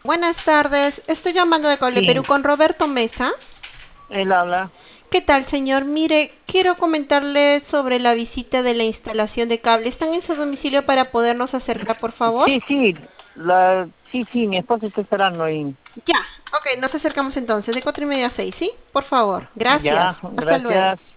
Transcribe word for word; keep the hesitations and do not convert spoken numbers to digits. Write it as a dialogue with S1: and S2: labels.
S1: Buenas tardes, estoy llamando de Cable Perú
S2: Sí,
S1: con Roberto Mesa.
S2: él habla.
S1: ¿Qué tal, señor? Mire, quiero comentarle sobre la visita de la instalación de cable. ¿Están en su domicilio para podernos acercar, por favor?
S2: Sí, sí, la, sí, sí, mi esposa está esperando ahí.
S1: Ya, ok, nos acercamos entonces, de cuatro y media a seis, ¿sí? Por favor,
S2: Ya,
S1: gracias. Hasta luego.
S2: gracias.